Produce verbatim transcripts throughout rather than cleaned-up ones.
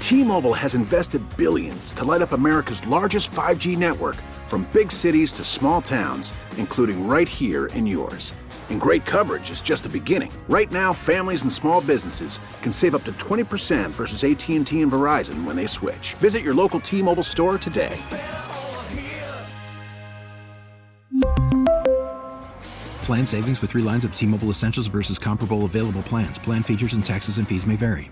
T-Mobile has invested billions to light up America's largest five G network, from big cities to small towns, including right here in yours. And great coverage is just the beginning. Right now, families and small businesses can save up to twenty percent versus A T and T and Verizon when they switch. Visit your local T-Mobile store today. Plan savings with three lines of T-Mobile Essentials versus comparable available plans. Plan features and taxes and fees may vary.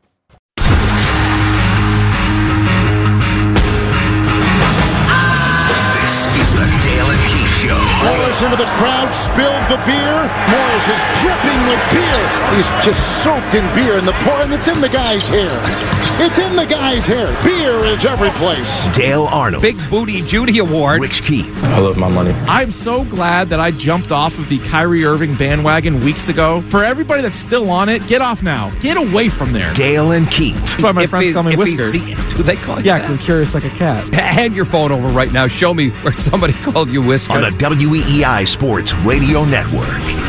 The Dale and Keith Show. Morris into the crowd, spilled the beer. Morris is dripping with beer. He's just soaked in beer, and the pour, and it's in the guy's hair. It's in the guy's hair. Beer is every place. Dale Arnold. Big Booty Judy Award. Rich Keith. I love my money. I'm so glad that I jumped off of the Kyrie Irving bandwagon weeks ago. For everybody that's still on it, get off now. Get away from there. Dale and Keith. That's why my If friends he- call me if he's Whiskers. the- do they call you Yeah, that? because I'm curious like a cat. Hand your phone over right now. Show me where somebody called you Whisker. On the W E E I Sports Radio Network.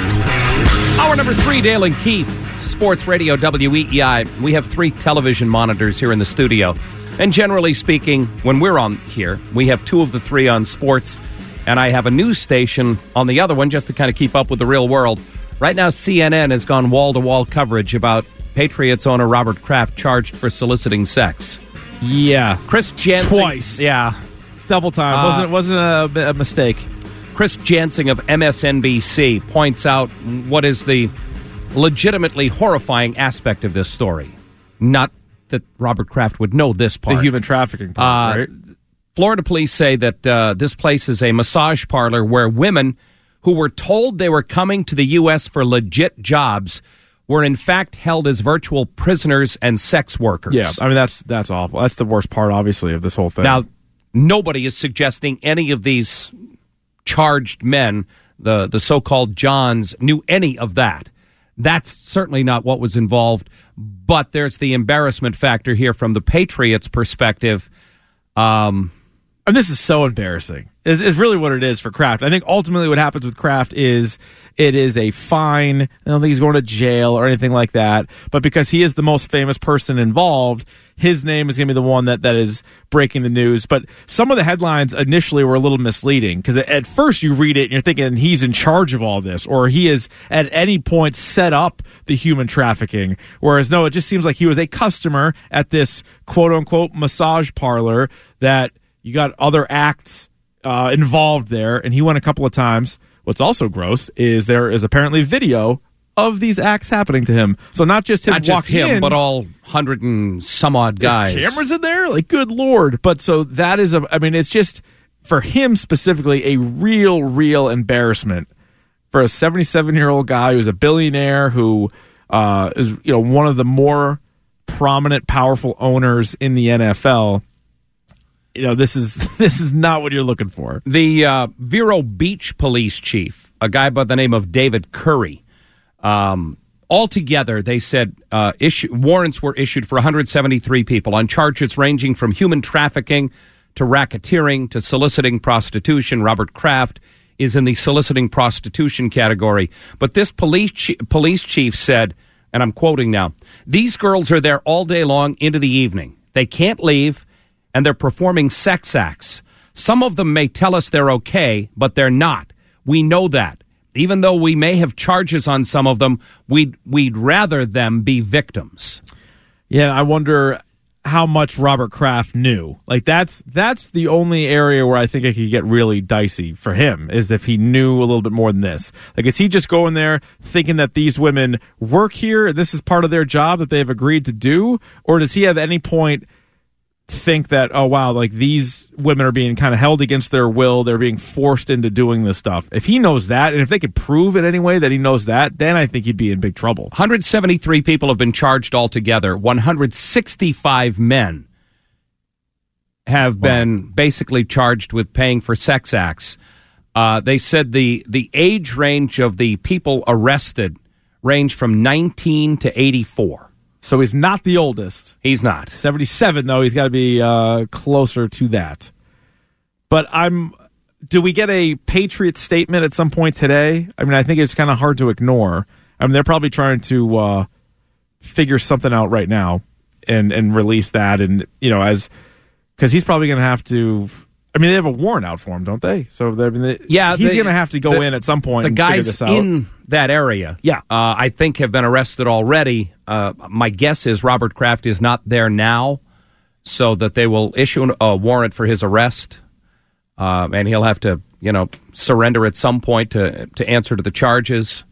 Hour number three, Dale and Keith, Sports Radio W E E I. We have three television monitors here in the studio. And generally speaking, when we're on here, we have two of the three on sports, and I have a news station on the other one just to kind of keep up with the real world. Right now, C N N has gone wall-to-wall coverage about Patriots owner Robert Kraft charged for soliciting sex. Yeah. Chris Jansen. Twice. Yeah. Double time. Uh, wasn't wasn't a, a mistake. Chris Jansing of M S N B C points out what is the legitimately horrifying aspect of this story. Not that Robert Kraft would know this part. The human trafficking part, Uh, right? Florida police say that uh, this place is a massage parlor where women who were told they were coming to the U S for legit jobs were in fact held as virtual prisoners and sex workers. Yeah, I mean, that's that's awful. That's the worst part, obviously, of this whole thing. Now, nobody is suggesting any of these charged men, the, the so-called Johns, knew any of that. That's certainly not what was involved. But there's the embarrassment factor here from the Patriots' perspective. Um, And this is so embarrassing. Is is really what it is for Kraft. I think ultimately what happens with Kraft is it is a fine. I don't think he's going to jail or anything like that. But because he is the most famous person involved, his name is going to be the one that, that is breaking the news. But some of the headlines initially were a little misleading because at first you read it and you're thinking he's in charge of all this or he is at any point set up the human trafficking. Whereas no, it just seems like he was a customer at this quote unquote massage parlor that you got other acts uh, involved there, and he went a couple of times. What's also gross is there is apparently video of these acts happening to him. So not just him not just walking him, in, but all hundred and some odd guys. There's cameras in there? Like, good Lord. But so that is, a. I mean, it's just, for him specifically, a real, real embarrassment for a seventy-seven-year-old guy who's a billionaire who uh, is, you know, one of the more prominent, powerful owners in the N F L. You know, this is this is not what you're looking for. The uh, Vero Beach police chief, a guy by the name of David Curry, um, altogether, they said uh, issue, warrants were issued for one hundred seventy-three people on charges ranging from human trafficking to racketeering to soliciting prostitution. Robert Kraft is in the soliciting prostitution category. But this police chi- police chief said, and I'm quoting now, "These girls are there all day long into the evening. They can't leave, and they're performing sex acts. Some of them may tell us they're okay, but they're not. We know that. Even though we may have charges on some of them, we'd, we'd rather them be victims." Yeah, I wonder how much Robert Kraft knew. Like, that's that's the only area where I think it could get really dicey for him, is if he knew a little bit more than this. Like, is he just going there thinking that these women work here and this is part of their job that they've agreed to do? Or does he have any point think that, oh, wow, like these women are being kind of held against their will, they're being forced into doing this stuff? If he knows that, and if they could prove in any way that he knows that, then I think he'd be in big trouble. one hundred seventy-three people have been charged altogether. one hundred sixty-five men have Wow. been basically charged with paying for sex acts. Uh, they said the, the age range of the people arrested ranged from nineteen to eighty-four. So he's not the oldest. He's not. seventy-seven, though. He's got to be uh, closer to that. But I'm. Do we get a Patriot statement at some point today? I mean, I think it's kind of hard to ignore. I mean, they're probably trying to uh, figure something out right now. and and release that, and you know, as because he's probably going to have to. I mean, they have a warrant out for him, don't they? So I mean, they, yeah, he's they, going to have to go the, in at some point. The and guys figure this out. in that area, yeah, uh, I think have been arrested already. Uh, my guess is Robert Kraft is not there now, so that they will issue a warrant for his arrest, uh, and he'll have to, you know, surrender at some point to to answer to the charges.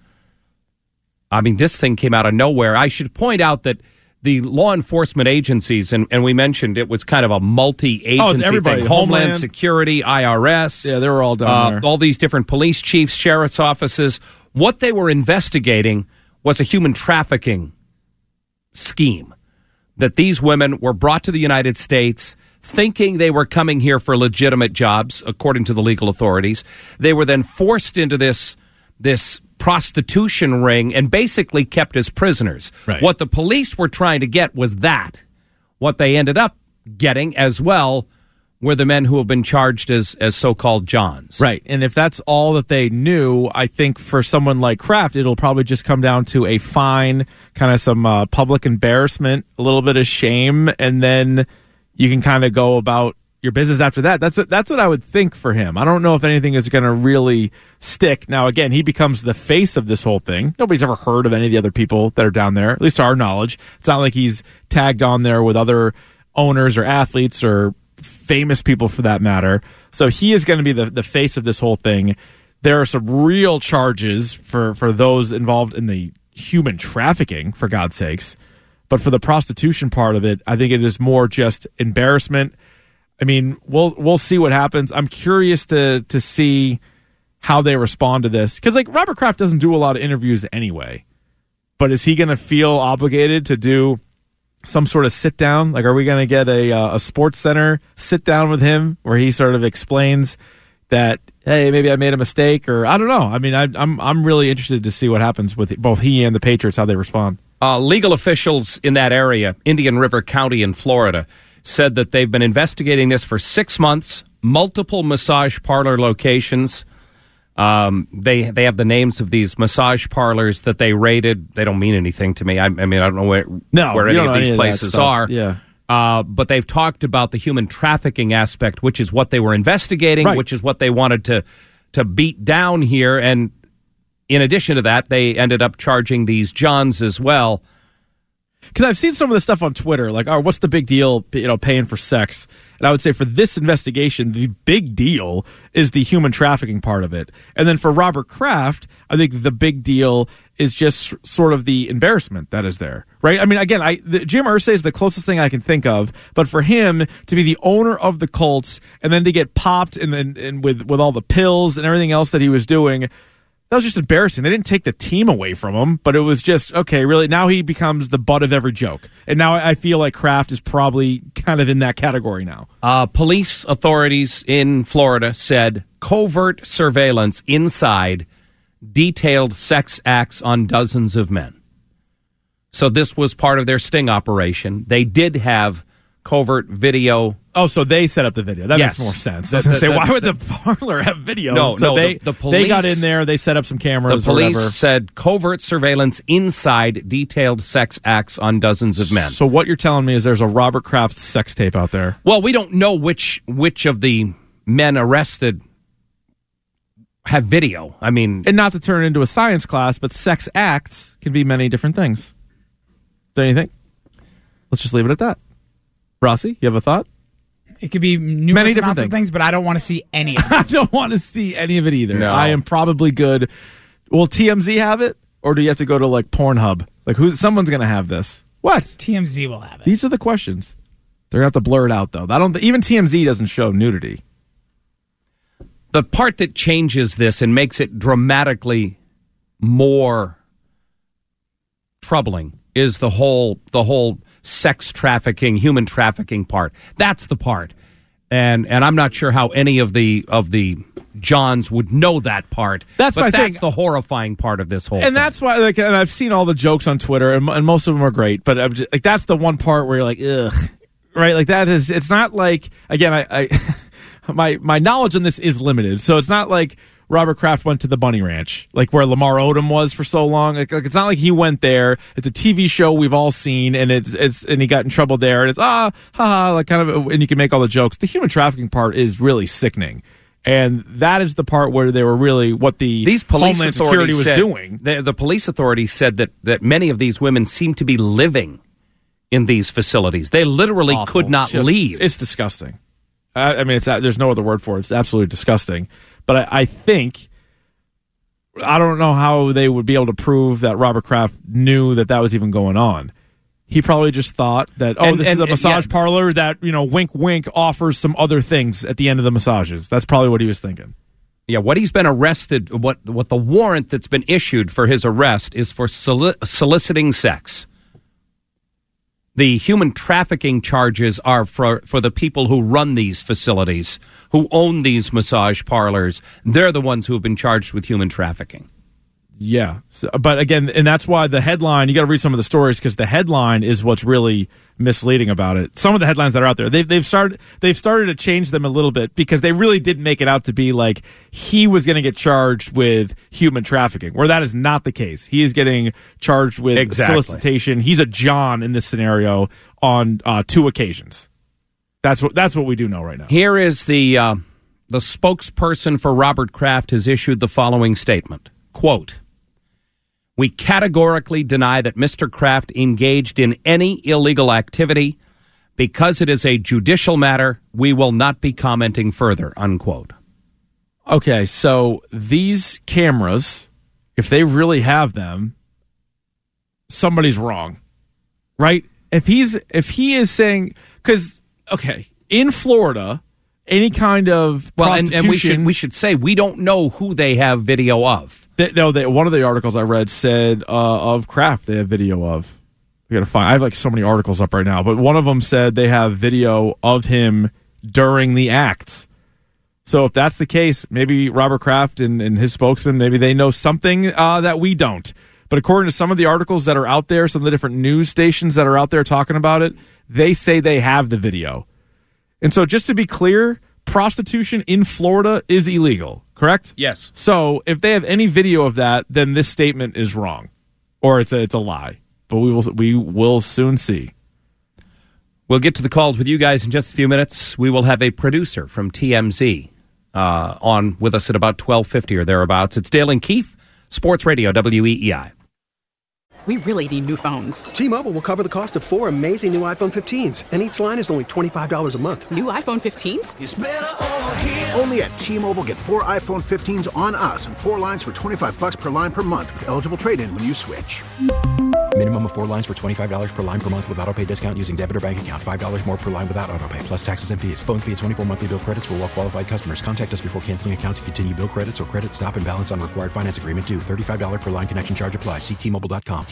I mean, this thing came out of nowhere. I should point out that the law enforcement agencies, and, and we mentioned it was kind of a multi-agency oh, thing. Homeland, Homeland Security, I R S. Yeah, they were all down uh, there. All these different police chiefs, sheriff's offices. What they were investigating was a human trafficking scheme, that these women were brought to the United States thinking they were coming here for legitimate jobs, according to the legal authorities. They were then forced into this this prostitution ring and basically kept as prisoners. Right. What the police were trying to get was that. What they ended up getting as well were the men who have been charged as, as so-called Johns. Right. And if that's all that they knew, I think for someone like Kraft, it'll probably just come down to a fine, kind of some uh, public embarrassment, a little bit of shame, and then you can kind of go about your business after that. That's what, that's what I would think for him. I don't know if anything is going to really stick. Now, again, he becomes the face of this whole thing. Nobody's ever heard of any of the other people that are down there, at least to our knowledge. It's not like he's tagged on there with other owners or athletes or famous people for that matter. So he is going to be the, the face of this whole thing. There are some real charges for, for those involved in the human trafficking, for God's sakes. But for the prostitution part of it, I think it is more just embarrassment. I mean, we'll we'll see what happens. I'm curious to to see how they respond to this, because like Robert Kraft doesn't do a lot of interviews anyway. But is he going to feel obligated to do some sort of sit down? Like, are we going to get a uh, a Sports Center sit down with him where he sort of explains that, hey, maybe I made a mistake, or I don't know. I mean, I, I'm I'm really interested to see what happens with both he and the Patriots, how they respond. Uh, legal officials in that area, Indian River County in Florida, said that they've been investigating this for six months, multiple massage parlor locations. Um, they they have the names of these massage parlors that they raided. They don't mean anything to me. I, I mean, I don't know where, no, where any of these any places of are. Yeah. Uh, but they've talked about the human trafficking aspect, which is what they were investigating, right. which is what they wanted to to beat down here. And in addition to that, they ended up charging these Johns as well. Because I've seen some of the stuff on Twitter, like, oh, what's the big deal, you know, paying for sex? And I would say for this investigation, the big deal is the human trafficking part of it. And then for Robert Kraft, I think the big deal is just sort of the embarrassment that is there, right? I mean, again, I the, Jim Irsay is the closest thing I can think of, but for him to be the owner of the Colts and then to get popped and then and with with all the pills and everything else that he was doing, that was just embarrassing. They didn't take the team away from him, but it was just, okay, really, now he becomes the butt of every joke. And now I feel like Kraft is probably kind of in that category now. Uh, police authorities in Florida said covert surveillance inside detailed sex acts on dozens of men. So this was part of their sting operation. They did have covert video. Oh, so they set up the video. That yes. makes more sense. The, I was going to say, the, why the, would the parlor have video? No, so no. They, the, the police, they got in there. They set up some cameras The police or whatever. said covert surveillance inside detailed sex acts on dozens of men. So what you're telling me is there's a Robert Kraft sex tape out there. Well, we don't know which which of the men arrested have video. I mean... And not to turn it into a science class, but sex acts can be many different things. Don't you think? Let's just leave it at that. Rossi, you have a thought? It could be numerous Many different amounts things. of things, but I don't want to see any of them. I don't want to see any of it either. No. I am probably good. Will T M Z have it? Or do you have to go to like Pornhub? Like, who's someone's going to have this? What? T M Z will have it. These are the questions. They're going to have to blur it out, though. I don't. Even T M Z doesn't show nudity. The part that changes this and makes it dramatically more troubling is the whole the whole sex trafficking, human trafficking part. That's the part. And and I'm not sure how any of the of the Johns would know that part. That's but my that's thing. the horrifying part of this whole And thing. that's why, like, and I've seen all the jokes on Twitter, and, and most of them are great. But I'm just, like, that's the one part where you're like, ugh, right? Like that is. It's not like, again, I, I my my knowledge on this is limited, so it's not like Robert Kraft went to the Bunny Ranch, like where Lamar Odom was for so long. Like, like it's not like he went there. It's a T V show we've all seen, and it's it's and he got in trouble there, and it's ah haha like kind of, and you can make all the jokes. The human trafficking part is really sickening. And that is the part where they were really what the these police Homeland Security was said, doing. The, the police authorities said that, that many of these women seem to be living in these facilities. They literally Awful. could not Just, leave. It's disgusting. I, I mean, it's there's no other word for it. It's absolutely disgusting. But I, I think I don't know how they would be able to prove that Robert Kraft knew that that was even going on. He probably just thought that, oh, And- this and- is a massage yeah. parlor that, you know, wink, wink, offers some other things at the end of the massages. That's probably what he was thinking. Yeah, what he's been arrested, what what the warrant that's been issued for his arrest is for soli- soliciting sex. The human trafficking charges are for, for the people who run these facilities, who own these massage parlors. They're the ones who have been charged with human trafficking. Yeah, so, but again, and that's why the headline, you got to read some of the stories because the headline is what's really misleading about it. Some of the headlines that are out there, they've, they've, started, they've started to change them a little bit because they really did make it out to be like he was going to get charged with human trafficking, where that is not the case. He is getting charged with Exactly. solicitation. He's a John in this scenario on uh, two occasions. That's what, that's what we do know right now. Here is the, uh, the spokesperson for Robert Kraft has issued the following statement. Quote, "We categorically deny that Mister Kraft engaged in any illegal activity. Because it is a judicial matter, we will not be commenting further," unquote. Okay, so these cameras, if they really have them, somebody's wrong, right? If he's if he is saying, because okay, in Florida, any kind of Well, and, prostitution, and we should we should say we don't know who they have video of. They, no, they, one of the articles I read said uh, of Kraft they have video of. I gotta find. I have like so many articles up right now, but one of them said they have video of him during the act. So if that's the case, maybe Robert Kraft and, and his spokesman, maybe they know something uh, that we don't. But according to some of the articles that are out there, some of the different news stations that are out there talking about it, they say they have the video. And so just to be clear, prostitution in Florida is illegal, correct? Yes. So if they have any video of that, then this statement is wrong, or it's a it's a lie. But we will we will soon see. We'll get to the calls with you guys in just a few minutes. We will have a producer from T M Z uh, on with us at about twelve fifty or thereabouts. It's Dale and Keefe, Sports Radio, W E E I. We really need new phones. T-Mobile will cover the cost of four amazing new iPhone fifteens, and each line is only twenty-five dollars a month. New iPhone fifteens? It's better over here. Only at T-Mobile, get four iPhone fifteens on us and four lines for twenty-five bucks per line per month with eligible trade-in when you switch. Minimum of four lines for twenty-five dollars per line per month with autopay discount using debit or bank account. five dollars more per line without autopay, plus taxes and fees. Phone fee at twenty-four monthly bill credits for well-qualified customers. Contact us before canceling account to continue bill credits or credit stop and balance on required finance agreement due. thirty-five dollars per line connection charge applies. See T Mobile dot com.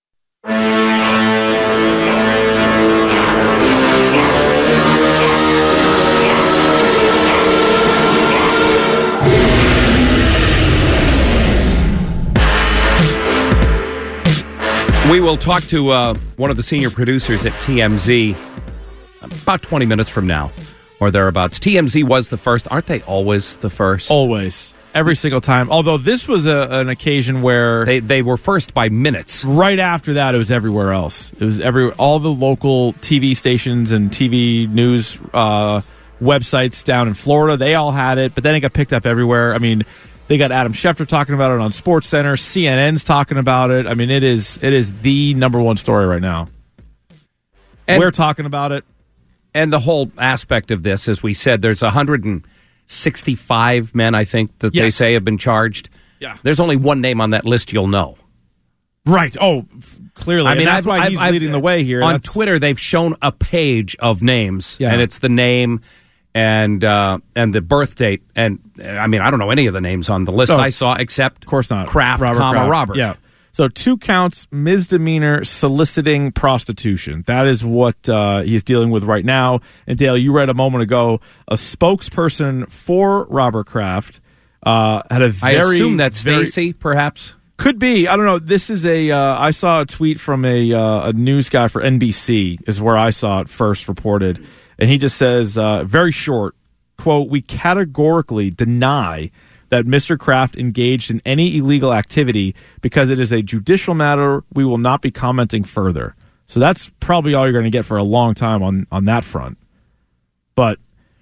We will talk to uh, one of the senior producers at T M Z about twenty minutes from now or thereabouts. T M Z was the first. Aren't they always the first? Always. Every single time. Although this was a, an occasion where They they were first by minutes. right after that, it was everywhere else. It was every all the local T V stations and T V news uh, websites down in Florida. They all had it, but then it got picked up everywhere. I mean, they got Adam Schefter talking about it on SportsCenter. C N N's talking about it. I mean, it is it is the number one story right now. And, We're talking about it. and the whole aspect of this, as we said, there's one hundred sixty-five men, I think, that they Yes. say have been charged. Yeah. There's only one name on that list you'll know. Right. Oh, f- clearly. I mean, And that's I've- why I've- he's I've- leading the way here. On That's- Twitter, they've shown a page of names, Yeah. and it's the name and uh, and the birth date. And I mean, I don't know any of the names on the list No, I saw, except Of course not. Kraft, Robert comma Kraft. Robert. Yeah. So two counts, misdemeanor soliciting prostitution. That is what uh, he's dealing with right now. And Dale, you read a moment ago, a spokesperson for Robert Kraft uh, had a I very... assume that's very- Stacy, perhaps. Could be. I don't know. This is a... Uh, I saw a tweet from a, uh, a news guy for N B C is where I saw it first reported. And he just says, uh, very short, quote, "We categorically deny that Mister Kraft engaged in any illegal activity. Because it is a judicial matter, we will not be commenting further. So that's probably all you're going to get for a long time on, on that front. But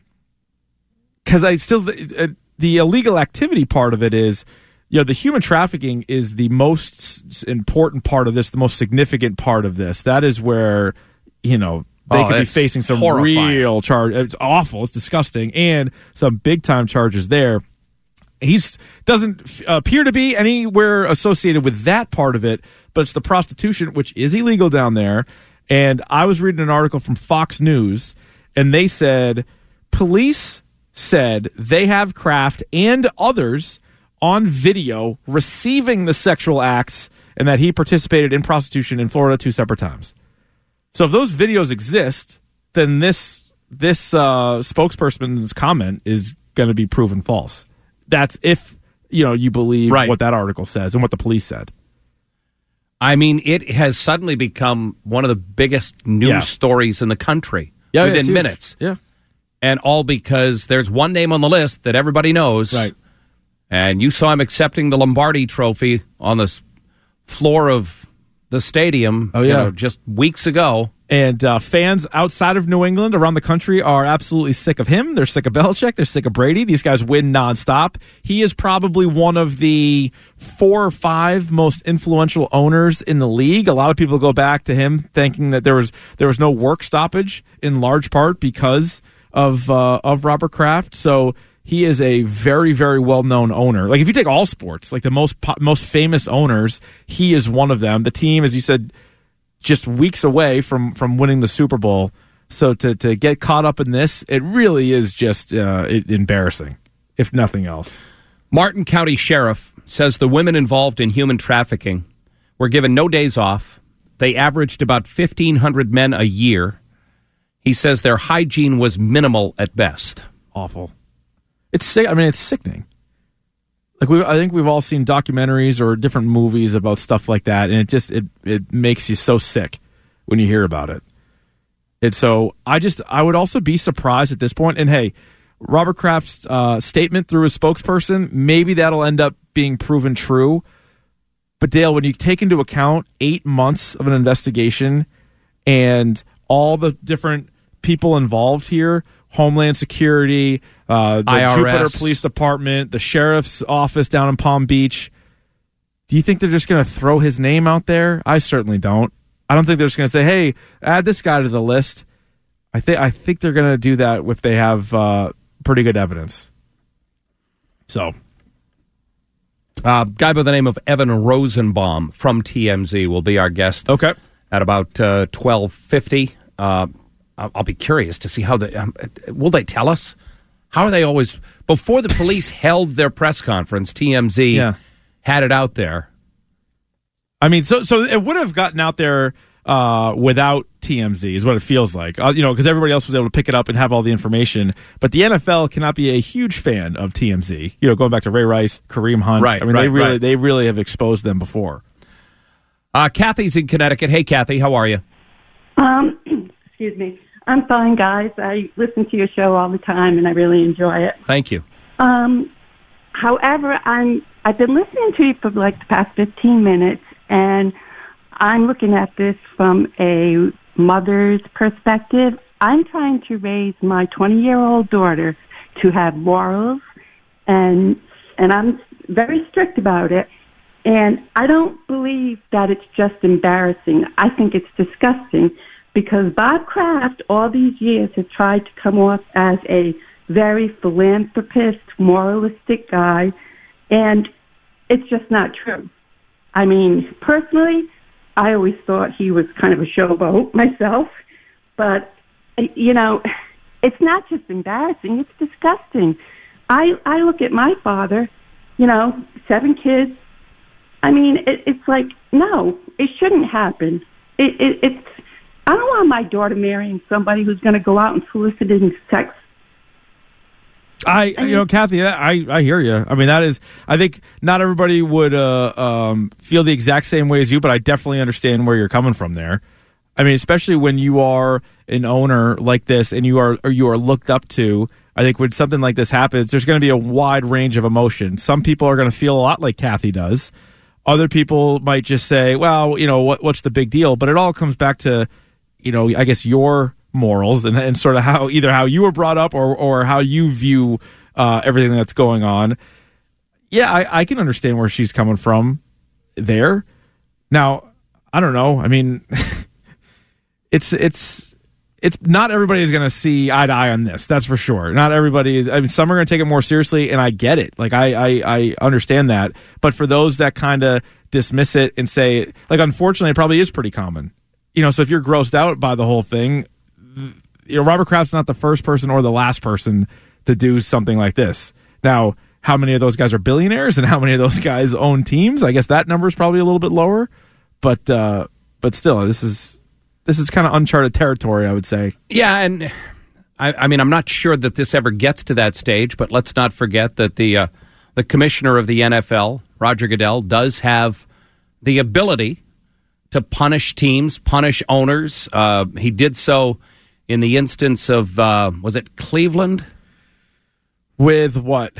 because I still the, the illegal activity part of it is, you know, the human trafficking is the most important part of this, the most significant part of this. That is where, you know, they oh, could be facing some horrifying. real charge. It's awful. It's disgusting, and some big time charges there. He's doesn't appear to be anywhere associated with that part of it, but it's the prostitution, which is illegal down there. And I was reading an article from Fox News, and they said police said they have Kraft and others on video receiving the sexual acts, and that he participated in prostitution in Florida two separate times. So if those videos exist, then this this uh, spokesperson's comment is going to be proven false. That's if, you know, you believe right. what that article says and what the police said. I mean, it has suddenly become one of the biggest news Yeah. stories in the country Yeah, within it's huge. minutes. Yeah. And all because there's one name on the list that everybody knows. Right. And you saw him accepting the Lombardi trophy on the s- floor of the stadium Oh, you yeah. know, just weeks ago. And uh, fans outside of New England, around the country, are absolutely sick of him. They're sick of Belichick. They're sick of Brady. These guys win nonstop. He is probably one of the four or five most influential owners in the league. A lot of people go back to him thinking that there was there was no work stoppage, in large part because of uh, of Robert Kraft. So he is a very, very well-known owner. Like, if you take all sports, like the most po- most famous owners, he is one of them. The team, as you said, just weeks away from, from winning the Super Bowl. So to, to get caught up in this, it really is just uh, it, embarrassing, if nothing else. Martin County Sheriff says the women involved in human trafficking were given no days off. They averaged about fifteen hundred men a year. He says their hygiene was minimal at best. Awful. It's sick. I mean, it's sickening. Like, we, I think we've all seen documentaries or different movies about stuff like that, and it just it it makes you so sick when you hear about it. And so I just I would also be surprised at this point. And hey, Robert Kraft's uh, statement through his spokesperson, maybe that'll end up being proven true. But Dale, when you take into account eight months of an investigation and all the different people involved here, Homeland Security, uh, the I R S. Jupiter Police Department, the sheriff's office down in Palm Beach. Do you think they're just going to throw his name out there? I certainly don't. I don't think they're just going to say, "Hey, add this guy to the list." I think I think they're going to do that if they have uh, pretty good evidence. So, A uh, guy by the name of Evan Rosenbaum from T M Z will be our guest. Okay. At about uh, twelve fifty. Uh, I'll, I'll be curious to see how they um, will they tell us. How are they always before the police held their press conference? T M Z Yeah. had it out there. I mean, so so it would have gotten out there uh, without T M Z, is what it feels like. Uh, you know, because everybody else was able to pick it up and have all the information. But the N F L cannot be a huge fan of T M Z. You know, going back to Ray Rice, Kareem Hunt. Right, I mean, right, they really right. they really have exposed them before. Uh, Kathy's in Connecticut. Hey, Kathy, how are you? Um, excuse me. I'm fine, guys. I listen to your show all the time, and I really enjoy it. Thank you. Um, however, I'm I've been listening to you for like the past fifteen minutes, and I'm looking at this from a mother's perspective. I'm trying to raise my twenty-year-old daughter to have morals, and and I'm very strict about it. And I don't believe that it's just embarrassing. I think it's disgusting because Bob Kraft all these years has tried to come off as a very philanthropist, moralistic guy, and it's just not true. I mean, personally, I always thought he was kind of a showboat myself, but, you know, it's not just embarrassing, it's disgusting. I, I look at my father, you know, seven kids. I mean, it, it's like, no, it shouldn't happen. It, it, it's, I don't want my daughter marrying somebody who's going to go out and soliciting sex. I, you know, Kathy, I, I hear you. I mean, that is, I think not everybody would uh, um, feel the exact same way as you, but I definitely understand where you're coming from there. I mean, especially when you are an owner like this and you are or you are looked up to. I think when something like this happens, there's going to be a wide range of emotion. Some people are going to feel a lot like Kathy does. Other people might just say, well, you know, what, what's the big deal? But it all comes back to, you know, I guess your morals and, and sort of how either how you were brought up or, or how you view uh, everything that's going on. Yeah, I, I can understand where she's coming from there. Now, I don't know. I mean, it's it's it's not everybody is going to see eye to eye on this. That's for sure. Not everybody is. I mean, some are going to take it more seriously, and I get it. Like I I, I understand that. But for those that kind of dismiss it and say, like, unfortunately, it probably is pretty common. You know, so if you're grossed out by the whole thing, you know, Robert Kraft's not the first person or the last person to do something like this. Now, how many of those guys are billionaires and how many of those guys own teams? I guess that number is probably a little bit lower, but uh, but still, this is this is kind of uncharted territory, I would say. Yeah, and I, I mean, I'm not sure that this ever gets to that stage, but let's not forget that the uh, the commissioner of the N F L, Roger Goodell, does have the ability to punish teams, punish owners. Uh, he did so in the instance of, uh, was it Cleveland? With what?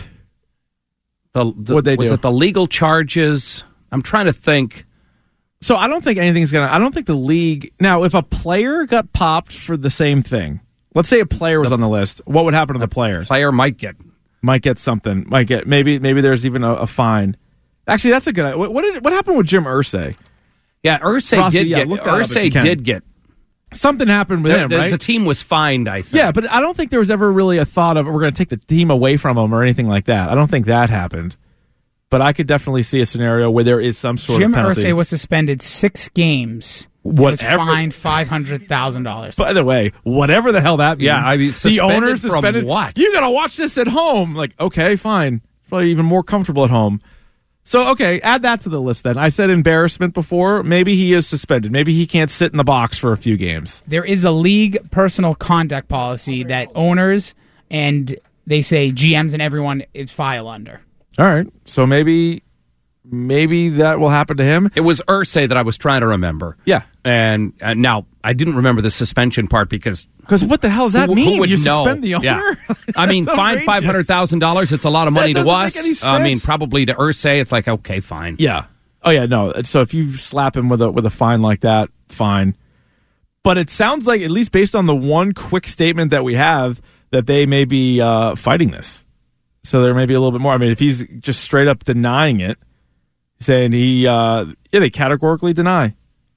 The, the, What'd they was do? it the legal charges? I'm trying to think. So I don't think anything's going to, I don't think the league, now if a player got popped for the same thing, let's say a player was the, on the list, what would happen to the player? Player might get. Might get something. Might get, maybe maybe there's even a, a fine. Actually, that's a good idea. What, what, did, what happened with Jim Irsay? Yeah, Irsay Rossi, did yeah, get, look that up if you Irsay can. did get. Something happened with the, him, the, right? The team was fined, I think. Yeah, but I don't think there was ever really a thought of we're going to take the team away from him or anything like that. I don't think that happened. But I could definitely see a scenario where there is some sort Jim of penalty. Jim Irsay was suspended six games. Whatever. Was fined five hundred thousand dollars. By the way, whatever the hell that means. Yeah, I mean, the owner from suspended. What? You got to watch this at home. Like, okay, fine. Probably even more comfortable at home. So, okay, add that to the list then. I said embarrassment before. Maybe he is suspended. Maybe he can't sit in the box for a few games. There is a league personal conduct policy that owners and they say G Ms and everyone is file under. All right. So maybe maybe that will happen to him. It was Irsay that I was trying to remember. Yeah. And uh, now, I didn't remember the suspension part because... Because what the hell does that who, mean? Who would you know? suspend the owner? Yeah. I mean, fine five hundred thousand dollars, it's a lot of money that to us. Make any sense. I mean, probably to Irsay, it's like, okay, fine. Yeah. Oh, yeah, no. So if you slap him with a with a fine like that, fine. But it sounds like, at least based on the one quick statement that we have, that they may be uh, fighting this. So there may be a little bit more. I mean, if he's just straight up denying it, saying he, uh, yeah, they categorically deny.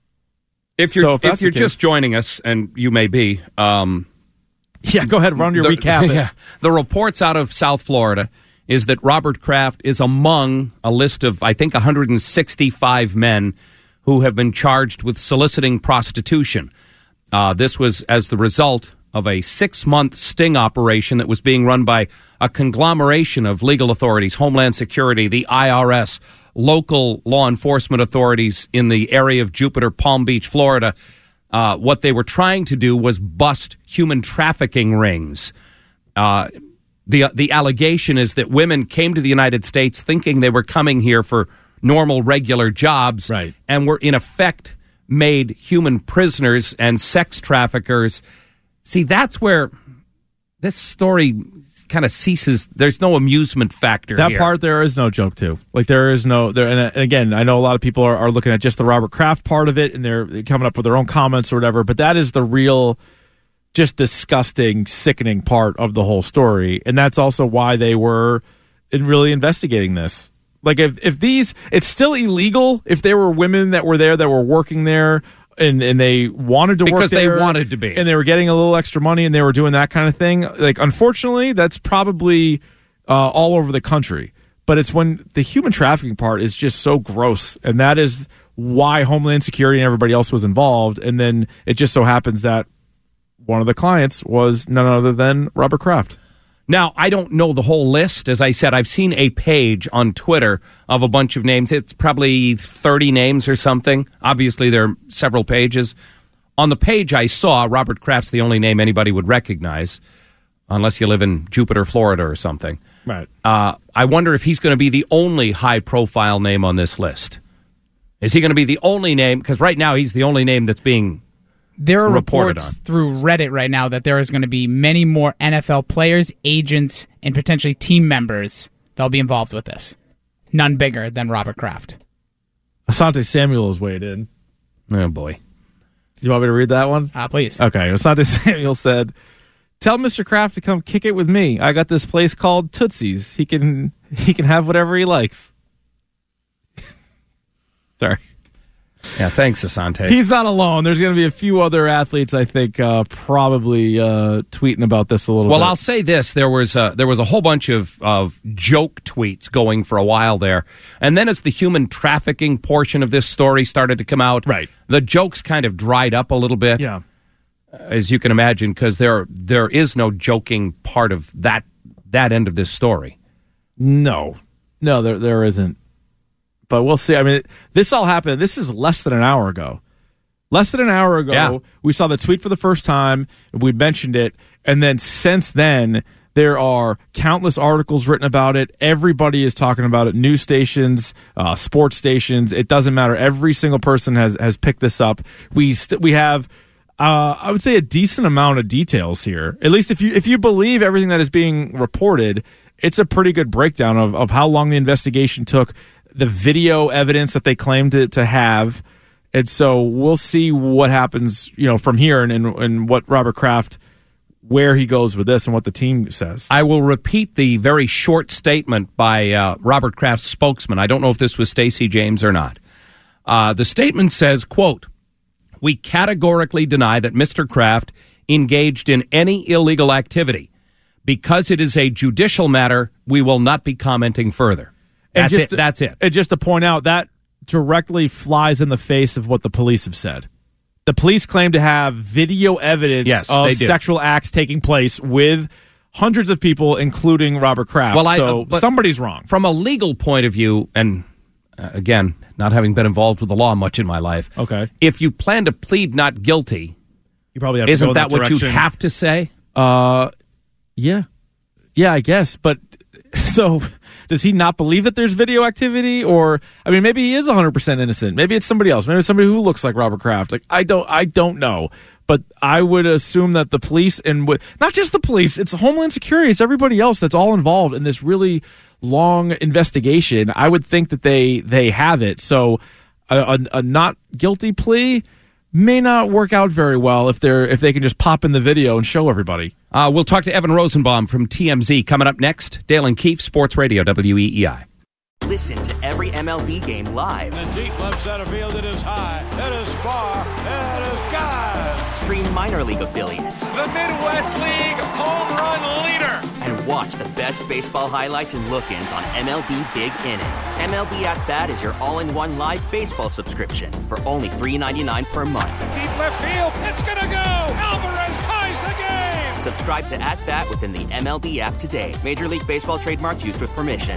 If you're So if if, that's you're the just joining us, and you may be, um, yeah, go ahead, run your the, recap. It. Yeah, the reports out of South Florida is that Robert Kraft is among a list of, I think, one hundred sixty-five men who have been charged with soliciting prostitution. Uh, this was as the result of a six-month sting operation that was being run by a conglomeration of legal authorities, Homeland Security, the I R S, local law enforcement authorities in the area of Jupiter, Palm Beach, Florida. Uh, what they were trying to do was bust human trafficking rings. Uh, the the allegation is that women came to the United States thinking they were coming here for normal, regular jobs, right, and were in effect made human prisoners and sex traffickers. See, that's where this story kind of ceases. There's no amusement factor That here. part, there is no joke to. Like, there is no... there. And, and again, I know a lot of people are, are looking at just the Robert Kraft part of it, and they're coming up with their own comments or whatever, but that is the real, just disgusting, sickening part of the whole story. And that's also why they were in really investigating this. Like, if, if these... It's still illegal if there were women that were there that were working there... And and they wanted to because work there. they wanted to be. And they were getting a little extra money and they were doing that kind of thing. Like, unfortunately, that's probably uh, all over the country. But it's when the human trafficking part is just so gross. And that is why Homeland Security and everybody else was involved. And then it just so happens that one of the clients was none other than Robert Kraft. Now, I don't know the whole list. As I said, I've seen a page on Twitter of a bunch of names. It's probably thirty names or something. Obviously, there are several pages. On the page I saw, Robert Kraft's the only name anybody would recognize, unless you live in Jupiter, Florida or something. Right. Uh, I wonder if he's going to be the only high-profile name on this list. Is he going to be the only name? Because right now he's the only name that's being There are reported reports on. through Reddit right now that there is going to be many more N F L players, agents, and potentially team members that'll be involved with this. None bigger than Robert Kraft. Asante Samuel is weighed in. Oh, boy. Do you want me to read that one? Uh, please. Okay. Asante Samuel said, "Tell Mister Kraft to come kick it with me. I got this place called Tootsie's. He can he can have whatever he likes." Sorry. Yeah, thanks, Asante. He's not alone. There's going to be a few other athletes, I think, uh, probably uh, tweeting about this a little well, bit. Well, I'll say this. There was a, there was a whole bunch of, of joke tweets going for a while there. And then as the human trafficking portion of this story started to come out, right. the jokes kind of dried up a little bit. Yeah. As you can imagine, because there there is no joking part of that that end of this story. No. No, there there isn't. But we'll see. I mean, this all happened. This is less than an hour ago. Less than an hour ago, yeah. we saw the tweet for the first time. We mentioned it. And then since then, there are countless articles written about it. Everybody is talking about it. News stations, uh, sports stations. It doesn't matter. Every single person has, has picked this up. We st- we have, uh, I would say, a decent amount of details here. At least if you if you believe everything that is being reported, it's a pretty good breakdown of, of how long the investigation took, the video evidence that they claimed to, to have. And so we'll see what happens, you know, from here and, and, and what Robert Kraft, where he goes with this and what the team says. I will repeat the very short statement by uh, Robert Kraft's spokesman. I don't know if this was Stacey James or not. Uh, the statement says, quote, "We categorically deny that Mister Kraft engaged in any illegal activity. Because it is a judicial matter, we will not be commenting further." That's and it. To, That's it. And just to point out, that directly flies in the face of what the police have said. The police claim to have video evidence yes, of sexual acts taking place with hundreds of people, including Robert Kraft. Well, I, so uh, somebody's wrong. From a legal point of view, and uh, again, not having been involved with the law much in my life, okay. if you plan to plead not guilty, you probably have isn't to go that, that what you direction. have to say? Uh, yeah. Yeah, I guess. But so does he not believe that there's video activity? Or, I mean, maybe he is one hundred percent innocent. Maybe it's somebody else. Maybe it's somebody who looks like Robert Kraft. Like, I don't, I don't know. But I would assume that the police, and w- not just the police, it's Homeland Security, it's everybody else that's all involved in this really long investigation. I would think that they, they have it. So a, a, a not guilty plea may not work out very well if they're if they can just pop in the video and show everybody. Uh, we'll talk to Evan Rosenbaum from T M Z coming up next. Dale and Keefe, Sports Radio, W E E I. Listen to every M L B game live. In the deep left center field, it is high, it is far, it is gone. Stream minor league affiliates. The Midwest League home run leader. And watch the best baseball highlights and look-ins on M L B Big Inning. M L B At Bat is your all-in-one live baseball subscription for only three dollars and ninety-nine cents per month. Deep left field, it's gonna go. Alvarez ties the game. Subscribe to At Bat within the M L B app today. Major League Baseball trademarks used with permission.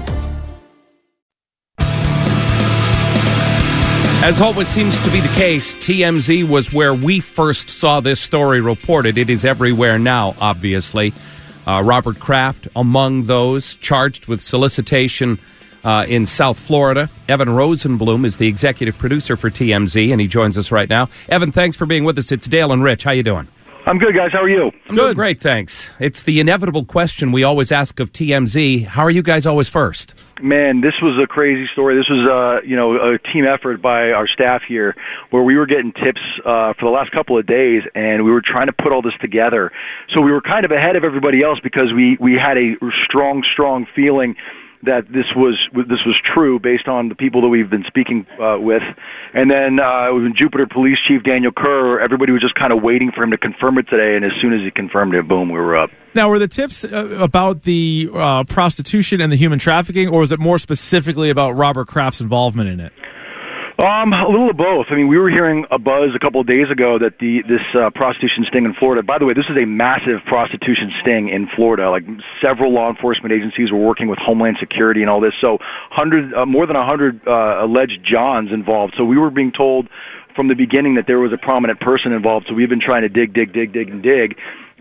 As always seems to be the case, T M Z was where we first saw this story reported. It is everywhere now, obviously. Uh, Robert Kraft, among those charged with solicitation uh, in South Florida. Evan Rosenblum is the executive producer for T M Z, and he joins us right now. Evan, thanks for being with us. It's Dale and Rich. How you doing? I'm good, guys. How are you? I'm doing great, thanks. It's the inevitable question we always ask of T M Z. How are you guys always first? Man, this was a crazy story. This was, uh, you know, a team effort by our staff here, where we were getting tips uh, for the last couple of days, and we were trying to put all this together. So we were kind of ahead of everybody else because we we had a strong, strong feeling that this was this was true based on the people that we've been speaking uh, with. And then uh, when Jupiter Police Chief Daniel Kerr, everybody was just kind of waiting for him to confirm it today, and as soon as he confirmed it, boom, we were up. Now, were the tips uh, about the uh, prostitution and the human trafficking, or was it more specifically about Robert Kraft's involvement in it? Um, a little of both. I mean, we were hearing a buzz a couple of days ago that the this uh, prostitution sting in Florida. By the way, this is a massive prostitution sting in Florida. Like several law enforcement agencies were working with Homeland Security and all this. So, hundred uh, more than a hundred uh, alleged Johns involved. So we were being told from the beginning that there was a prominent person involved. So we've been trying to dig, dig, dig, dig, and dig.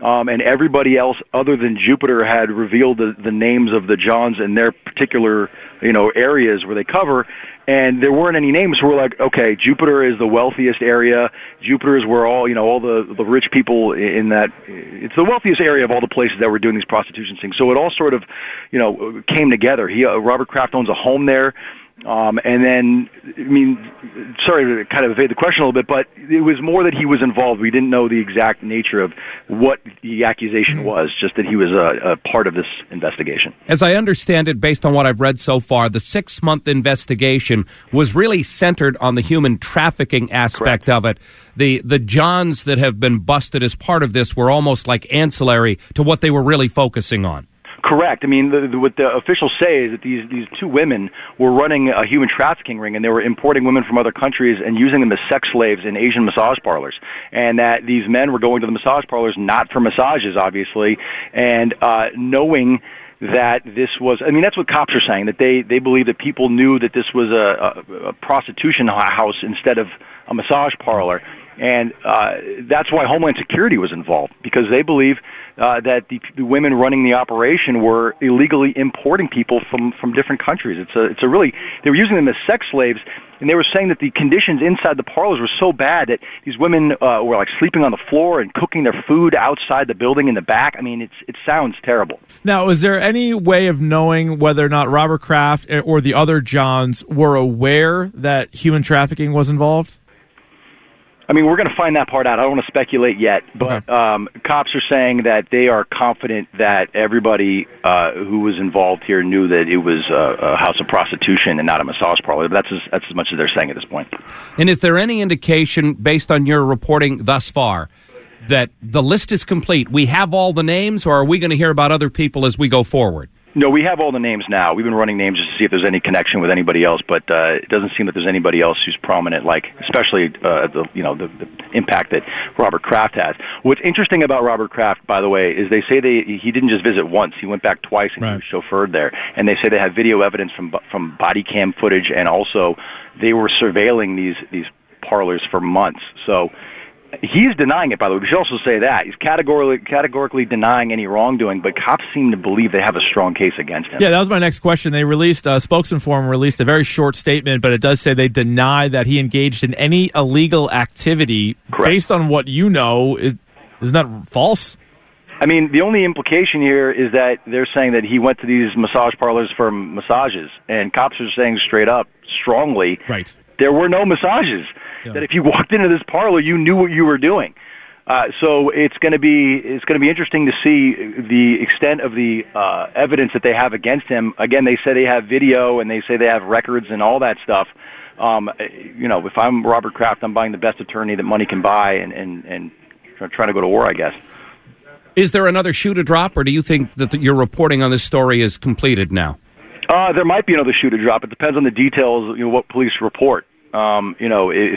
Um, and everybody else other than Jupiter had revealed the, the names of the Johns in their particular, you know, areas where they cover, and there weren't any names. So we're like, okay, Jupiter is the wealthiest area. Jupiter is where all, you know, all the, the rich people in that, it's the wealthiest area of all the places that were doing these prostitution things. So it all sort of, you know, came together. He, uh, Robert Kraft owns a home there. Um, and then, I mean, sorry to kind of evade the question a little bit, but it was more that he was involved. We didn't know the exact nature of what the accusation was, just that he was a, a part of this investigation. As I understand it, based on what I've read so far, the six-month investigation was really centered on the human trafficking aspect Correct. of it. The the Johns that have been busted as part of this were almost like ancillary to what they were really focusing on. Correct. I mean, the, the, what the officials say is that these these two women were running a human trafficking ring, and they were importing women from other countries and using them as sex slaves in Asian massage parlors. And that these men were going to the massage parlors not for massages, obviously, and uh, knowing that this was, I mean, that's what cops are saying, that they, they believe that people knew that this was a, a, a prostitution house instead of a massage parlor. And uh, that's why Homeland Security was involved, because they believe uh, that the, the women running the operation were illegally importing people from, from different countries. It's a, it's a really, they were using them as sex slaves, and they were saying that the conditions inside the parlors were so bad that these women uh, were like sleeping on the floor and cooking their food outside the building in the back. I mean, it's it sounds terrible. Now, is there any way of knowing whether or not Robert Kraft or the other Johns were aware that human trafficking was involved? I mean, we're going to find that part out. I don't want to speculate yet, but okay. um, cops are saying that they are confident that everybody uh, who was involved here knew that it was a, a house of prostitution and not a massage parlor. That's as, that's as much as they're saying at this point. And is there any indication, based on your reporting thus far, that the list is complete? We have all the names, or are we going to hear about other people as we go forward? No, we have all the names now. We've been running names just to see if there's any connection with anybody else, but uh, it doesn't seem that there's anybody else who's prominent, like especially uh, the you know the, the impact that Robert Kraft has. What's interesting about Robert Kraft, by the way, is they say they he didn't just visit once; he went back twice and right. he was chauffeured there. And they say they have video evidence from from body cam footage, and also they were surveilling these these parlors for months. So. He's denying it, by the way. We should also say that. He's categorically, categorically denying any wrongdoing, but cops seem to believe they have a strong case against him. Yeah, that was my next question. They released, a spokesman for him released a very short statement, but it does say they deny that he engaged in any illegal activity. Correct. Based on what you know, is, isn't that false? I mean, the only implication here is that they're saying that he went to these massage parlors for massages, and cops are saying straight up, strongly, right. there were no massages. Yeah. That if you walked into this parlor, you knew what you were doing. Uh, so it's going to be it's going to be interesting to see the extent of the uh, evidence that they have against him. Again, they say they have video and they say they have records and all that stuff. Um, you know, if I'm Robert Kraft, I'm buying the best attorney that money can buy and and and trying to go to war, I guess. Is there another shoe to drop, or do you think that the, your reporting on this story is completed now? Uh, there might be another shoe to drop. It depends on the details. You know, what police report. Um, you know, if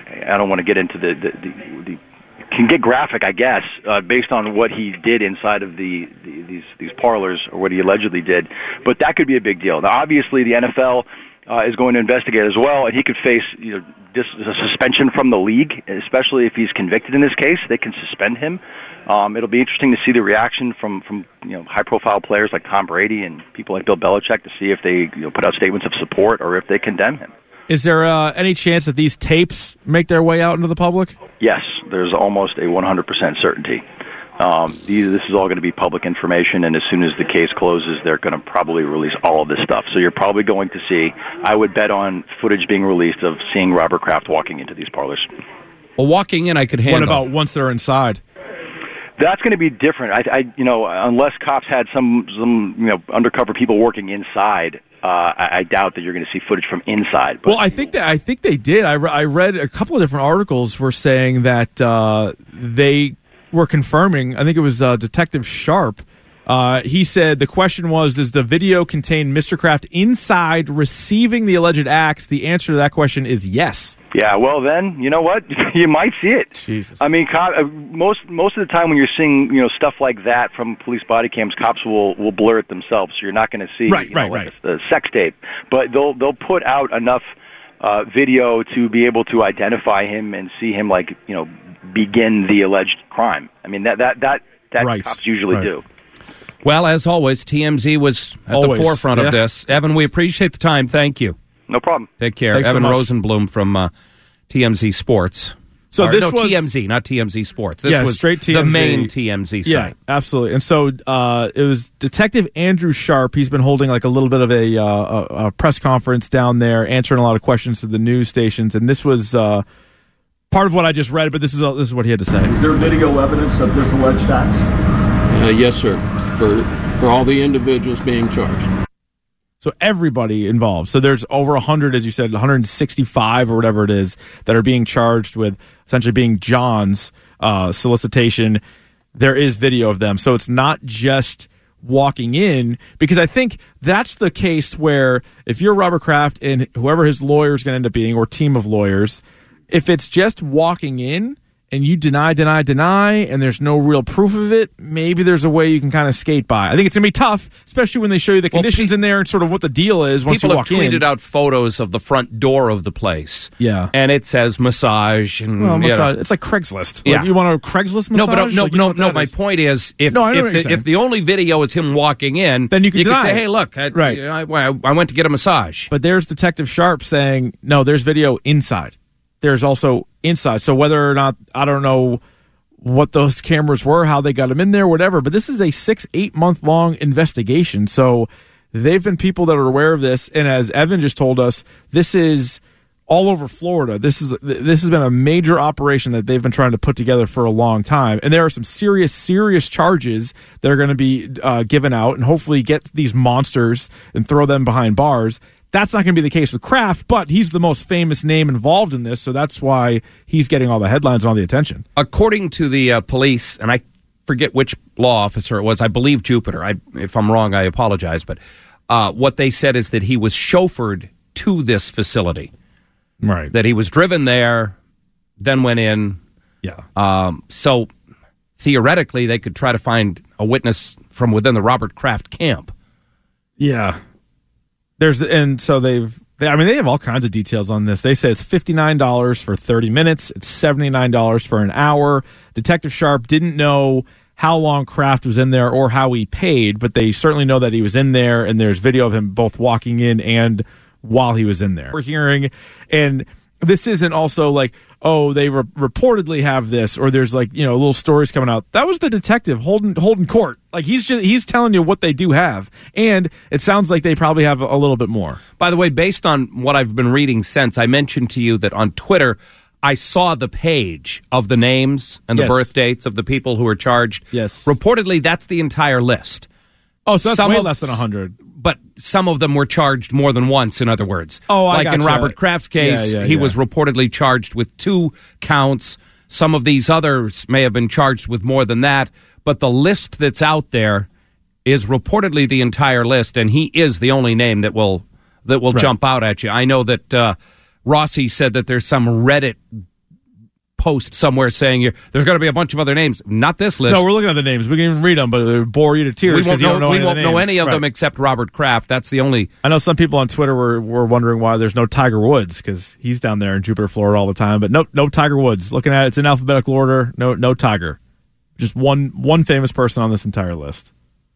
I don't want to get into the, the, the, the can get graphic, I guess, uh, based on what he did inside of the, the these these parlors or what he allegedly did. But that could be a big deal. Now, obviously, the N F L uh, is going to investigate as well, and he could face you know dis- a suspension from the league, especially if he's convicted in this case. They can suspend him. Um, it'll be interesting to see the reaction from, from you know high-profile players like Tom Brady and people like Bill Belichick to see if they you know, put out statements of support or if they condemn him. Is there uh, any chance that these tapes make their way out into the public? Yes, there's almost a one hundred percent certainty. Um, these, this is all going to be public information, and as soon as the case closes, they're going to probably release all of this stuff. So you're probably going to see, I would bet on footage being released of seeing Robert Kraft walking into these parlors. Well, walking in, I could handle. What about once they're inside? That's going to be different. I, I, you know, unless cops had some, some, you know, undercover people working inside, uh, I, I doubt that you're going to see footage from inside. But, well, I think that I think they did. I, re- I read a couple of different articles were saying that uh, they were confirming. I think it was uh, Detective Sharp. Uh, he said the question was, does the video contain Mister Kraft inside receiving the alleged acts? The answer to that question is yes. Yeah, well then, you know what? You might see it. Jesus. I mean, co- most most of the time when you're seeing you know stuff like that from police body cams, cops will, will blur it themselves, so you're not going to see right, you know, right, like right. a, a sex tape. But they'll they'll put out enough uh, video to be able to identify him and see him like you know begin the alleged crime. I mean that that that that Right. cops usually Right. do. Well, as always, T M Z was at Always. the forefront Yeah. of this. Evan, we appreciate the time. Thank you. No problem. Take care. Thanks so Evan much. Rosenblum from uh, T M Z Sports. So Or, this no, was T M Z, not T M Z Sports. This yeah, was straight T M Z. the main T M Z site. Yeah, absolutely. And so uh, it was Detective Andrew Sharp. He's been holding like a little bit of a, uh, a, a press conference down there, answering a lot of questions to the news stations. And this was uh, part of what I just read, but this is uh, this is what he had to say. Is there video evidence of this alleged act? Uh, yes, sir. For for all the individuals being charged. So everybody involved. So there's over one hundred, as you said, one hundred sixty-five or whatever it is, that are being charged with essentially being John's uh, solicitation. There is video of them. So it's not just walking in, because I think that's the case where if you're Robert Kraft and whoever his lawyer is going to end up being, or team of lawyers, if it's just walking in and you deny, deny, deny, and there's no real proof of it, maybe there's a way you can kind of skate by. I think it's going to be tough, especially when they show you the conditions well, pe- in there and sort of what the deal is once you walk in. People have tweeted out photos of the front door of the place. Yeah. And it says massage. and well, massage. You know. It's like Craigslist. Yeah. Like you want a Craigslist massage? No, but no, like no, no. My is. point is, if no, if, the, if the only video is him walking in, then you, can you could say, it. hey, look, I, right. I, I, I went to get a massage. But there's Detective Sharp saying, no, there's video inside. There's also inside. So whether or not, I don't know what those cameras were, how they got them in there, whatever. But this is a six, eight month long investigation. So they've been people that are aware of this. And as Evan just told us, this is all over Florida. This is this has been a major operation that they've been trying to put together for a long time. And there are some serious, serious charges that are going to be uh, given out, and hopefully get these monsters and throw them behind bars. That's not going to be the case with Kraft, but he's the most famous name involved in this, so that's why he's getting all the headlines and all the attention. According to the uh, police, and I forget which law officer it was, I believe Jupiter. I, if I'm wrong, I apologize, but uh, what they said is that he was chauffeured to this facility. Right. That he was driven there, then went in. Yeah. Um, so theoretically, they could try to find a witness from within the Robert Kraft camp. Yeah. There's and so they've they, I mean they have all kinds of details on this. They say it's fifty-nine dollars for thirty minutes. It's seventy-nine dollars for an hour. Detective Sharp didn't know how long Kraft was in there or how he paid, but they certainly know that he was in there, and there's video of him both walking in and while he was in there. We're hearing, and this isn't also like, oh, they re- reportedly have this, or there's like, you know, little stories coming out. That was the detective holding holding court. Like he's just he's telling you what they do have, and it sounds like they probably have a, a little bit more. By the way, based on what I've been reading since, I mentioned to you that on Twitter I saw the page of the names and the Yes. birth dates of the people who are charged. Yes. Reportedly, that's the entire list. Oh, so that's Some way of- less than one hundred. But some of them were charged more than once, in other words. Oh, I Like in gotcha. Robert Kraft's case, Yeah, yeah, he yeah. was reportedly charged with two counts. Some of these others may have been charged with more than that. But the list that's out there is reportedly the entire list, and he is the only name that will that will Right. jump out at you. I know that uh, Rossi said that there's some Reddit post somewhere saying you're, there's going to be a bunch of other names. Not this list. No, we're looking at the names. We can even read them, but they bore you to tears we because won't you know, don't know we any won't of the know names. any of Right. them except Robert Kraft. That's the only. I know some people on Twitter were, were wondering why there's no Tiger Woods, because he's down there in Jupiter, Florida all the time. But no, no Tiger Woods. Looking at it, it's in alphabetical order. No, no Tiger. Just one one famous person on this entire list.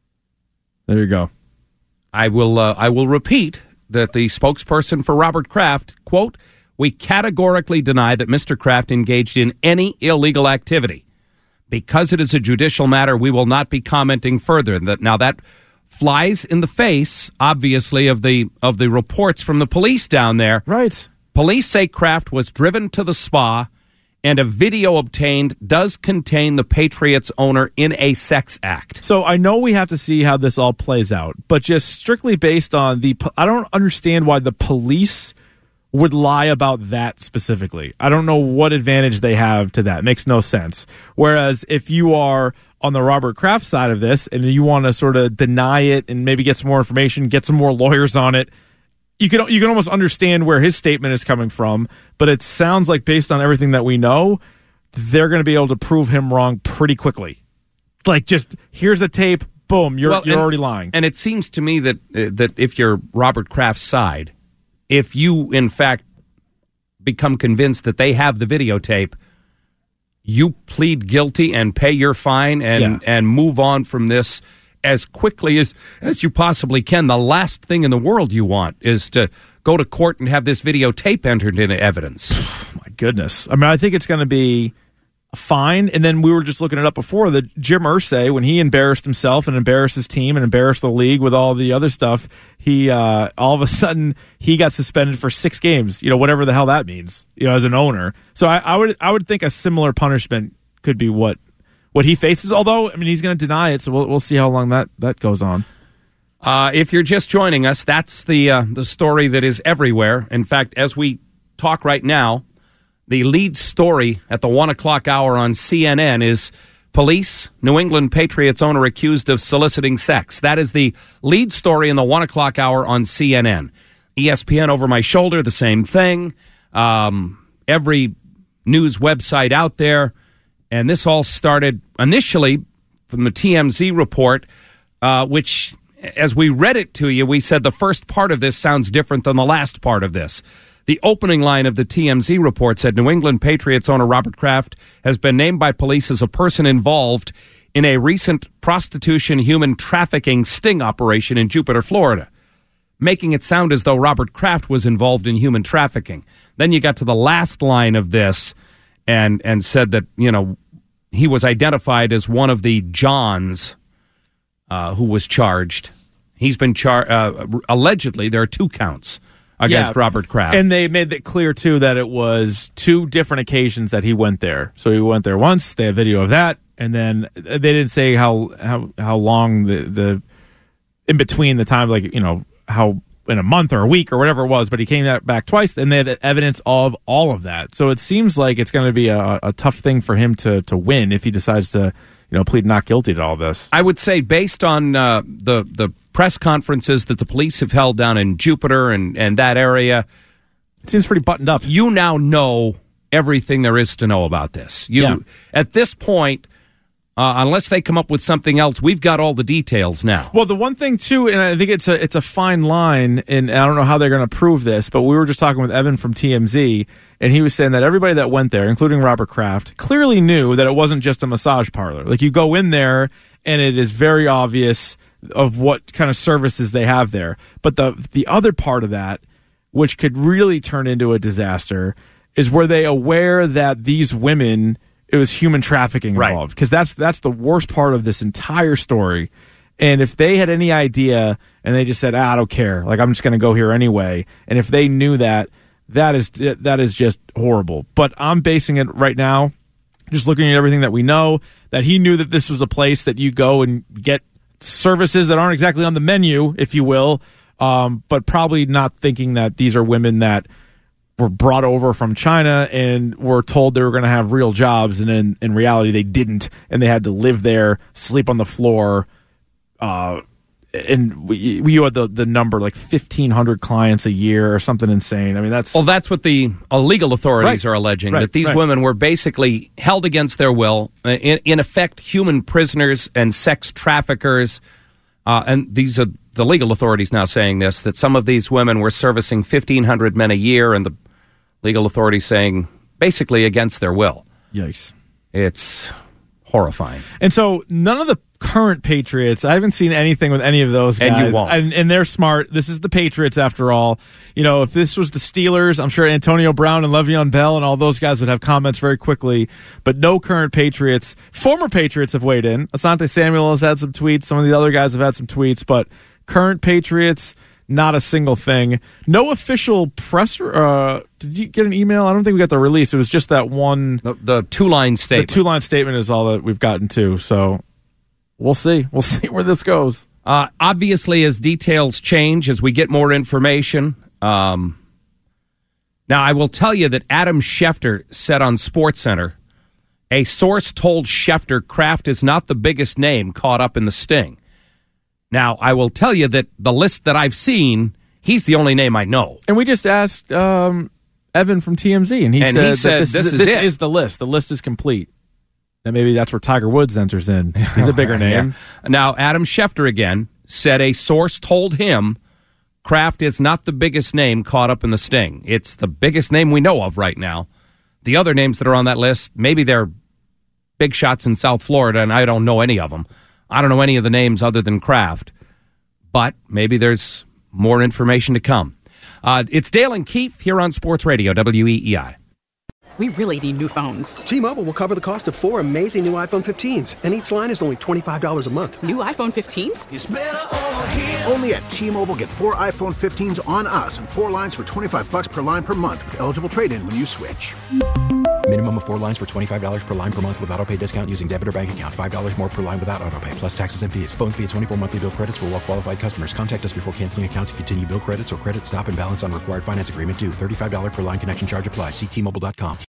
There you go. I will. Uh, I will repeat that the spokesperson for Robert Kraft, quote, "We categorically deny that Mister Kraft engaged in any illegal activity. Because it is a judicial matter, we will not be commenting further." That now that flies in the face, obviously, of the of the reports from the police down there. Right. Police say Kraft was driven to the spa, and a video obtained does contain the Patriots owner in a sex act. So I know we have to see how this all plays out, but just strictly based on the, I don't understand why the police would lie about that specifically. I don't know what advantage they have to that. It makes no sense. Whereas if you are on the Robert Kraft side of this and you want to sort of deny it and maybe get some more information, get some more lawyers on it, you can you can almost understand where his statement is coming from. But it sounds like, based on everything that we know, they're going to be able to prove him wrong pretty quickly. Like, just here's the tape, boom, you're Well, you're and- already lying. And it seems to me that uh, that if you're Robert Kraft's side, if you in fact become convinced that they have the videotape, you plead guilty and pay your fine and, Yeah. and move on from this as quickly as, as you possibly can. The last thing in the world you want is to go to court and have this videotape entered into evidence. My goodness. I mean, I think it's going to be fine. And then we were just looking it up before that Jim Irsay, when he embarrassed himself and embarrassed his team and embarrassed the league with all the other stuff, he uh, all of a sudden he got suspended for six games. You know, whatever the hell that means. You know, as an owner. So I, I would I would think a similar punishment could be what what he faces. Although I mean, he's going to deny it. So we'll we'll see how long that that goes on. Uh, if you're just joining us, that's the uh, the story that is everywhere. In fact, as we talk right now, the lead story at the one o'clock hour on C N N is police, New England Patriots owner accused of soliciting sex. That is the lead story in the one o'clock hour on C N N. E S P N over my shoulder, the same thing. Um, every news website out there. And this all started initially from the T M Z report, uh, which, as we read it to you, we said the first part of this sounds different than the last part of this. The opening line of the T M Z report said New England Patriots owner Robert Kraft has been named by police as a person involved in a recent prostitution human trafficking sting operation in Jupiter, Florida, making it sound as though Robert Kraft was involved in human trafficking. Then you got to the last line of this and and said that, you know, he was identified as one of the Johns uh, who was charged. He's been charged, uh, allegedly, there are two counts against Yeah. Robert Kraft. And they made it clear, too, that it was two different occasions that he went there. So he went there once, they have video of that, and then they didn't say how how, how long the, the, in between the time, like, you know, how, in a month or a week or whatever it was, but he came back twice, and they had evidence of all of that. So it seems like it's going to be a, a tough thing for him to, to win if he decides to, you know, plead not guilty to all this. I would say, based on uh, the the press conferences that the police have held down in Jupiter and, and that area, it seems pretty buttoned up. You now know everything there is to know about this. You Yeah. At this point, uh, unless they come up with something else, we've got all the details now. Well, the one thing too, and I think it's a it's a fine line, and I don't know how they're going to prove this, but we were just talking with Evan from T M Z, and he was saying that everybody that went there, including Robert Kraft, clearly knew that it wasn't just a massage parlor. Like, you go in there, and it is very obvious of what kind of services they have there. But the the other part of that, which could really turn into a disaster, is were they aware that these women, it was human trafficking involved? Because that's that's the worst part of this entire story. And if they had any idea and they just said, ah, I don't care, like, I'm just going to go here anyway, and if they knew that, that is that is just horrible. But I'm basing it right now, just looking at everything that we know, that he knew that this was a place that you go and get services that aren't exactly on the menu, if you will, um, but probably not thinking that these are women that were brought over from China and were told they were going to have real jobs, and in, in reality they didn't, and they had to live there, sleep on the floor, uh, and we, we had the, the number like fifteen hundred clients a year or something insane. I mean, that's... Well, that's what the uh, legal authorities Right. are alleging, Right. that these Right. women were basically held against their will, uh, in, in effect, human prisoners and sex traffickers. Uh, and these are the legal authorities now saying this, that some of these women were servicing fifteen hundred men a year, and the legal authorities saying basically against their will. Yikes. It's horrifying. And so none of the current Patriots, I haven't seen anything with any of those guys. And you won't. And, and they're smart. This is the Patriots, after all. You know, if this was the Steelers, I'm sure Antonio Brown and Le'Veon Bell and all those guys would have comments very quickly. But no current Patriots. Former Patriots have weighed in. Asante Samuel has had some tweets. Some of the other guys have had some tweets. But current Patriots, not a single thing. No official press. Uh, did you get an email? I don't think we got the release. It was just that one. The, the two-line statement. The two-line statement is all that we've gotten to. So we'll see. We'll see where this goes. Uh, obviously, as details change, as we get more information. Um, now, I will tell you that Adam Schefter said on SportsCenter, a source told Schefter Kraft is not the biggest name caught up in the sting. Now, I will tell you that the list that I've seen, he's the only name I know. And we just asked um, Evan from T M Z, and he And said, he said that this, this is, is this it. is the list. The list is complete. And maybe that's where Tiger Woods enters in. He's a bigger name. Yeah. Now, Adam Schefter again said a source told him Kraft is not the biggest name caught up in the sting. It's the biggest name we know of right now. The other names that are on that list, maybe they're big shots in South Florida, and I don't know any of them. I don't know any of the names other than Kraft. But maybe there's more information to come. Uh, it's Dale and Keefe here on Sports Radio, W E E I. We really need new phones. T-Mobile will cover the cost of four amazing new iPhone fifteens, and each line is only twenty-five dollars a month. New iPhone fifteens? It's better over here. Only at T-Mobile, get four iPhone fifteens on us and four lines for twenty-five bucks per line per month with eligible trade-in when you switch. Minimum of four lines for twenty-five dollars per line per month with autopay discount using debit or bank account. five dollars more per line without autopay, plus taxes and fees. Phone fee at twenty-four monthly bill credits for well-qualified customers. Contact us before canceling account to continue bill credits or credit stop and balance on required finance agreement due. thirty-five dollars per line connection charge applies. See T Mobile dot com.